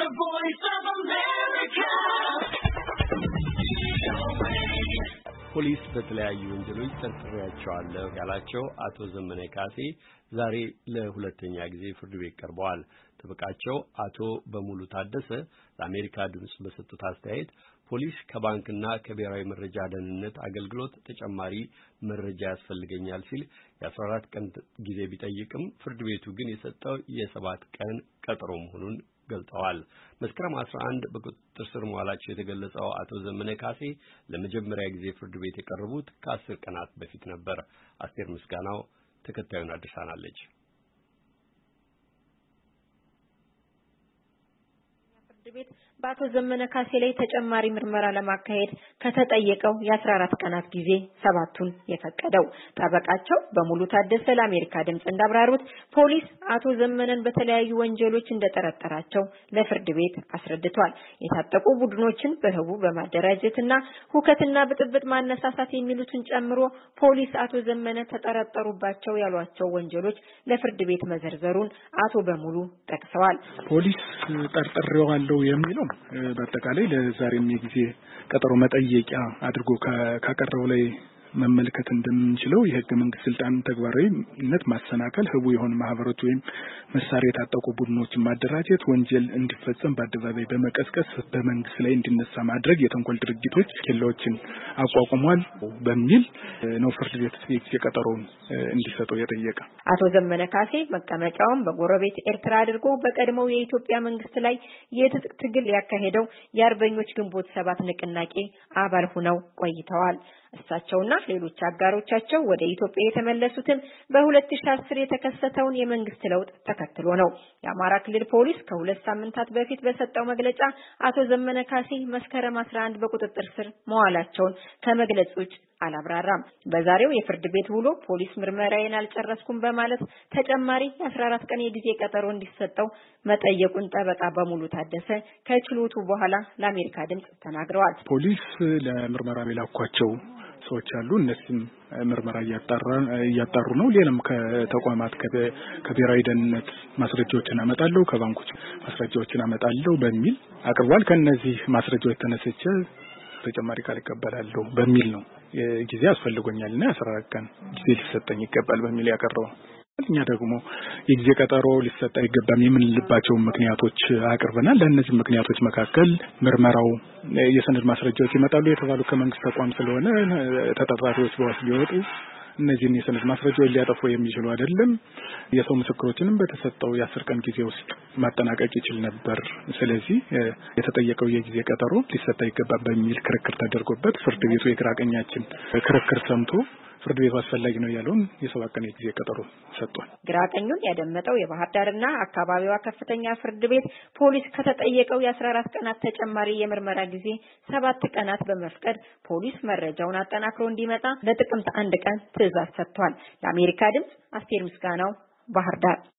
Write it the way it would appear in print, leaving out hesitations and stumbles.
The Voice of America. ፖሊስ በተለያዩ ወንጀሎች ጠርጥሬያቸዋለሁ ያላቸው አቶ ዘመነ ካሴ ዛሬ ለሁለተኛ ጊዜ ፍርድ ቤት ቀርበዋል። ጠበቃቸው አቶ በሙሉ ታደሰ ለአሜሪካ ድምጽ በሰጡት አስተያየት ፖሊስ ከባንክና ከብሔራዊ መረጃ ደህንነት አገልግሎት ተጨማሪ መረጃ ያስፈልገኛል ሲል የ14 ቀን ጊዜ ቢጠይቅም ፍርድ ቤቱ ግን የሰጠው የ7 ቀን ቀጠሮ መሆኑን ገልጸዋል። መስከረም 11 በቁጥጥር ስር መዋላቸው የተገለጸው አቶ ዘመነ ካሴ ለመጀመሪያ ጊዜ ፍርድ ቤት የቀረቡት ከ10 ቀናት በፊት ነበር። አስቴር ምስጋናው ተከታዩን አድርሳናለች። ቤት በአቶ ዘመነ ካሴ ላይ ተጨማሪ ምርመራ ለማካሄድ ከተጠየቀው የ14 ቀናት ጊዜ 7ቱን የፈቀደው ጠበቃቸው በሙሉ ታደሰ ለአሜሪካ ድምጽ እንዳብራሩት ፖሊስ አቶ ዘመነን በተለያዩ ወንጀሎች እንደጠረጠራቸው ለፍርድ ቤት አስረድቷል። የታጠቁ ቡድኖችን በህቡ በማደራጀትና ሁከትና ብጥብጥ ማነሳሳት የሚሉትን ጨምሮ ፖሊስ አቶ ዘመነ ተጠረጠሩባቸው ያሏቸው ወንጀሎች ለፍርድ ቤት መዘርዘሩን አቶ በሙሉ ጠቅሰዋል። ፖሊስ ጠርጥሬዋለሁ የሚለው በአጠቃላይ ለዛሬም የጊዜ ቀጠሮ መጠየቂያ አድርጎ ካቀረበው ላይ መመልከት እንደምንችለው የህገ መንግስት ስልጣን ተግባራዊነት ማሰናከል፣ ህቡ የሆኑ ማህበራት ወይም መሳሪያ የታጠቁ ቡድኖችን ማደራጀት፣ ወንጀል እንዲፈጸም በአደባባይ በመቀስቀስ በመንግስት ላይ እንዲነሳ ማድረግ፣ የተንኮል ድርጊቶች ኬላዎችን አቋቁሟል በሚል ነው ፍርድ ቤት የጊዜ ቀጠሮውን እንዲሰጠው የጠየቀ። አቶ ዘመነ ካሴ መቀመጫውን በጎረቤት ኤርትራ አድርጎ በቀድሞው የኢትዮጵያ መንግስት ላይ የትጥቅ ትግል ያካሄደው የአርበኞች ግንቦት 7 ንቅናቄ አባል ሆነው ቆይተዋል። እሳቸውና ሌሎች አጋሮቻቸው ወደ ኢትዮጵያ የተመለሱትን በ2010 የተከሰተውን የመንግስት ለውጥ ተከትሎ ነው። የአማራ ክልል ፖሊስ ከ2 ሳምንታት በፊት በሰጠው መግለጫ አቶ ዘመነ ካሴ መስከረም 11 በቁጥጥር ስር መዋላቸውን ከመግለጽ ውጭ አላብራራም። በዛሬው የፍርድ ቤት ውሎ ፖሊስ ምርመራዬን አልጨረስኩም በማለት ተጨማሪ የ14 ቀን የጊዜ ቀጠሮ እንዲሰጠው መጠየቁን ጠበቃ በሙሉ ታደሰ ከችሎቱ በኋላ ለአሜሪካ ድምጽ ተናግረዋል። ፖሊስ ለምርመራ የላኳቸው ሰዎች አሉ። እነሱም ምርመራ እያጣሩ ነው። ሌላም ከተቋማት ከብሔራዊ ደህንነት ማስረጃዎችን አመጣለሁ፣ ከባንኮች ማስረጃዎችን አመጣለሁ በሚል አቅርቧል። ከነዚህ ማስረጃዎች ተነስቼ ተጨማሪ ቃል እቀበላለሁ በሚል ነው ጊዜ አስፈልጎኛልና 14 ቀን ጊዜ ሊሰጠኝ ይገባል በሚል ያቀረበው። እኛ ደግሞ የጊዜ ቀጠሮ ሊሰጥ አይገባም የምንልባቸው ምክንያቶች አቅርበናል። ለእነዚህ ምክንያቶች መካከል ምርመራው የሰነድ ማስረጃዎች ይመጣሉ የተባሉ ከመንግስት ተቋም ስለሆነ ተጠርጣሪዎች በዋስ ሊወጡ እነዚህን የሰነድ ማስረጃዎች ሊያጠፉ የሚችሉ አይደለም። የሰው ምስክሮችንም በተሰጠው የ10 ቀን ጊዜ ውስጥ ማጠናቀቅ ይችል ነበር። ስለዚህ የተጠየቀው የጊዜ ቀጠሮ ሊሰጥ አይገባም በሚል ክርክር ተደርጎበት ፍርድ ቤቱ የግራ ቀኛችን ክርክር ሰምቶ ፍርድ ቤቱ አስፈላጊ ነው ያለውን የ7 ቀን የጊዜ ቀጠሮ ሰጥቷል። ግራ ቀኙን ያደመጠው የባህር ዳርና አካባቢዋ ከፍተኛ ፍርድ ቤት ፖሊስ ከተጠየቀው የ14 ቀናት ተጨማሪ የምርመራ ጊዜ 7 ቀናት በመፍቀድ ፖሊስ መረጃውን አጠናክሮ እንዲመጣ ለጥቅምት 1 ቀን ትዕዛዝ ሰጥቷል። ለአሜሪካ ድምጽ አስቴር ምስጋናው ባህር ዳር።